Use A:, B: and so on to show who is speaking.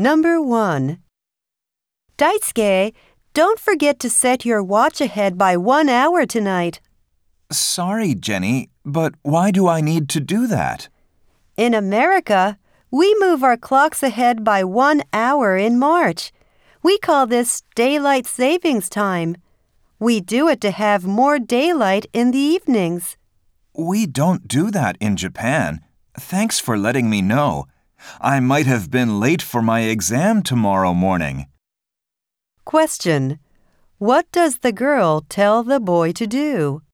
A: Number 1. Daisuke, don't forget to set your watch ahead by 1 hour tonight.
B: Sorry, Jenny, but why do I need to do that?
A: In America, we move our clocks ahead by 1 hour in March. We call this daylight savings time. We do it to have more daylight in the evenings.
B: We don't do that in Japan. Thanks for letting me know. I might have been late for my exam tomorrow morning.
A: Question. What does the girl tell the boy to do?